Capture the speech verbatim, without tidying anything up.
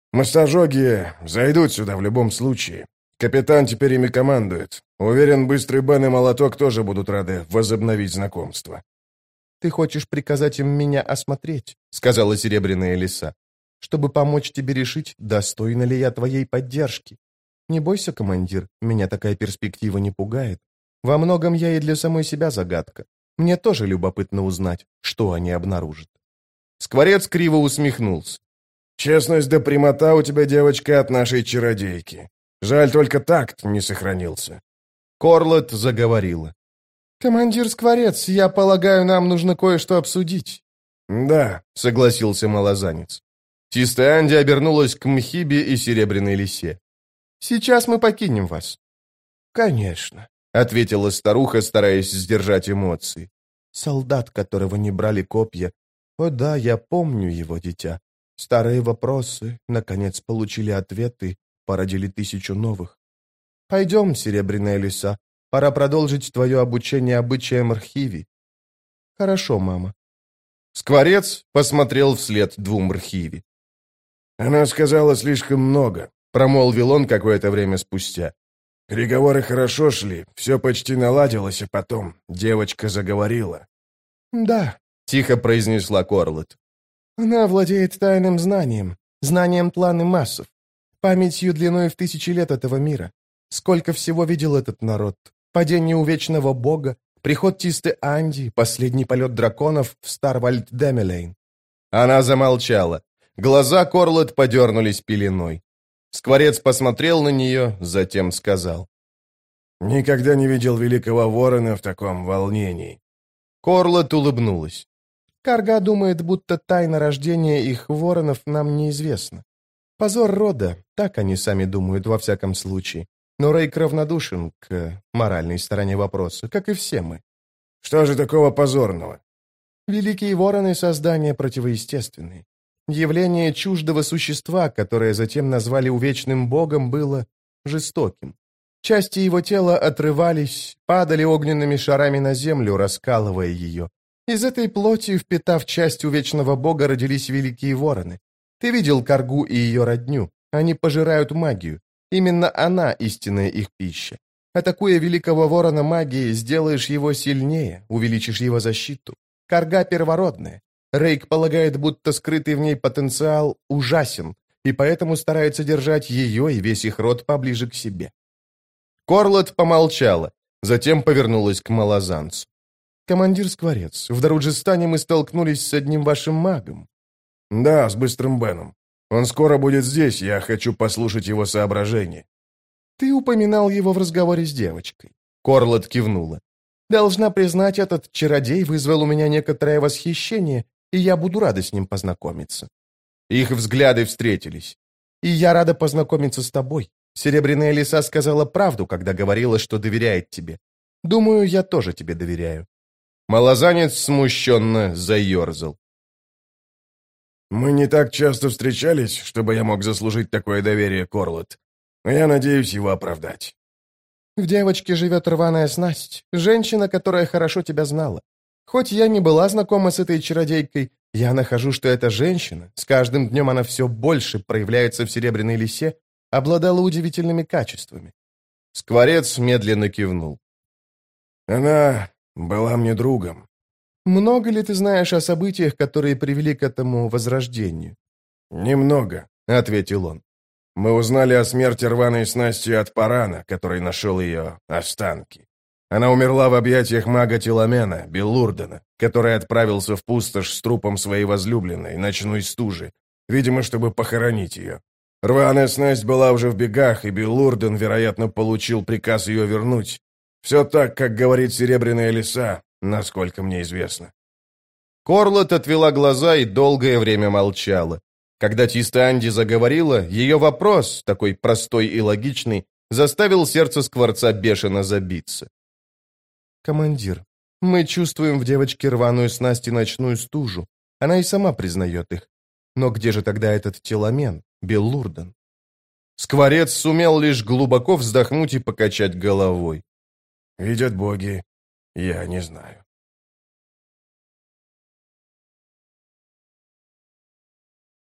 Массажоги зайдут сюда в любом случае. Капитан теперь ими командует. Уверен, Быстрый Бен и Молоток тоже будут рады возобновить знакомство». «Ты хочешь приказать им меня осмотреть?» — сказала Серебряная Лиса. «Чтобы помочь тебе решить, достойна ли я твоей поддержки. Не бойся, командир, меня такая перспектива не пугает. Во многом я и для самой себя загадка. Мне тоже любопытно узнать, что они обнаружат». Скворец криво усмехнулся. «Честность да прямота у тебя, девочка, от нашей чародейки. Жаль, только такт не сохранился». Корлет заговорила. «Командир Скворец, я полагаю, нам нужно кое-что обсудить». «Да», — согласился малозанец. Чистая Анди обернулась к Мхибе и Серебряной Лисе. «Сейчас мы покинем вас». «Конечно», — ответила старуха, стараясь сдержать эмоции. «Солдат, которого не брали копья. О да, я помню его, дитя. Старые вопросы, наконец, получили ответы, породили тысячу новых. Пойдем, Серебряная Лиса, пора продолжить твое обучение обычаям Рхиви». «Хорошо, мама». Скворец посмотрел вслед двум Рхиви. «Она сказала слишком много», — промолвил он какое-то время спустя. «Переговоры хорошо шли, все почти наладилось, а потом девочка заговорила». «Да», — тихо произнесла Корлет. «Она владеет тайным знанием, знанием тланы массов, памятью длиной в тысячи лет этого мира. Сколько всего видел этот народ. Падение у Вечного Бога, приход Тисты Анди, последний полет драконов в Старвальд-Демелейн». Она замолчала. Глаза Корлет подернулись пеленой. Скворец посмотрел на нее, затем сказал. «Никогда не видел Великого Ворона в таком волнении». Корлет улыбнулась. «Карга думает, будто тайна рождения их воронов нам неизвестна. Позор рода, так они сами думают во всяком случае. Но Рейк равнодушен к моральной стороне вопроса, как и все мы». «Что же такого позорного?» «Великие вороны — создания противоестественные. Явление чуждого существа, которое затем назвали увечным богом, было жестоким. Части его тела отрывались, падали огненными шарами на землю, раскалывая ее. Из этой плоти, впитав часть увечного бога, родились великие вороны. Ты видел Каргу и ее родню. Они пожирают магию. Именно она истинная их пища. Атакуя великого ворона магией, сделаешь его сильнее, увеличишь его защиту. Карга первородная. Рейк полагает, будто скрытый в ней потенциал ужасен, и поэтому старается держать ее и весь их род поближе к себе». Корлет помолчала, затем повернулась к малозанцу. «Командир Скворец, в Даруджистане мы столкнулись с одним вашим магом». «Да, с Быстрым Беном. Он скоро будет здесь, я хочу послушать его соображения». «Ты упоминал его в разговоре с девочкой». Корлет кивнула. «Должна признать, этот чародей вызвал у меня некоторое восхищение, и я буду рада с ним познакомиться». Их взгляды встретились. «И я рада познакомиться с тобой. Серебряная Лиса сказала правду, когда говорила, что доверяет тебе. Думаю, я тоже тебе доверяю». Малозанец смущенно заерзал. «Мы не так часто встречались, чтобы я мог заслужить такое доверие, Корлет. Но я надеюсь его оправдать». «В девочке живет рваная снасть, женщина, которая хорошо тебя знала. Хоть я не была знакома с этой чародейкой, я нахожу, что эта женщина, с каждым днем она все больше проявляется в Серебряной Лисе, обладала удивительными качествами». Скворец медленно кивнул. «Она была мне другом». «Много ли ты знаешь о событиях, которые привели к этому возрождению?» «Немного», — ответил он. «Мы узнали о смерти рваной снасти от Парана, который нашел ее останки. Она умерла в объятиях мага Теламена, Беллурдена, который отправился в пустошь с трупом своей возлюбленной, ночной стужи, видимо, чтобы похоронить ее. Рваная снасть была уже в бегах, и Беллурден, вероятно, получил приказ ее вернуть. Все так, как говорит Серебряная Лиса, насколько мне известно». Корлет отвела глаза и долгое время молчала. Когда Тиста Анди заговорила, ее вопрос, такой простой и логичный, заставил сердце Скворца бешено забиться. «Командир, мы чувствуем в девочке рваную снасть и ночную стужу. Она и сама признает их. Но где же тогда этот Теламен, Беллурден?» Скворец сумел лишь глубоко вздохнуть и покачать головой. «Видят боги, я не знаю».